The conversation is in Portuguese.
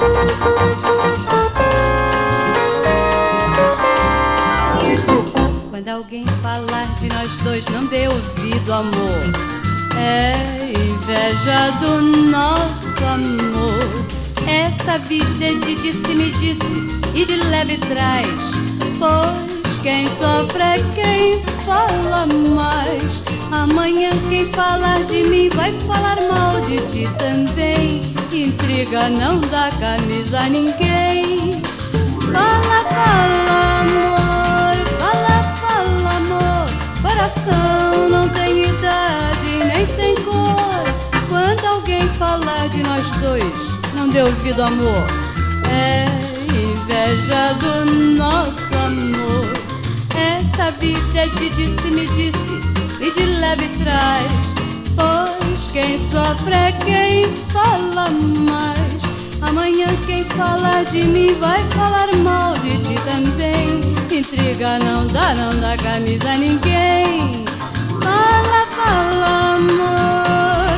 Quando alguém falar de nós dois, não dê ouvido, amor. É inveja do nosso amor. Essa vida é de disse-me disse e de leve traz. Pois quem sofre é quem fala mais. Amanhã quem falar de mim vai falar mal de ti também. Intriga não dá camisa a ninguém. Fala, fala, amor. Fala, fala, amor. Coração não tem idade nem tem cor. Quando alguém falar de nós dois, não dê ouvido, amor. É inveja do nosso amor. Essa vida é de disse-me disse e de leve traz. Pois quem sofre é quem fala mais. Amanhã quem falar de mim vai falar mal de ti também. Intriga não dá camisa a ninguém. Fala, fala, amor.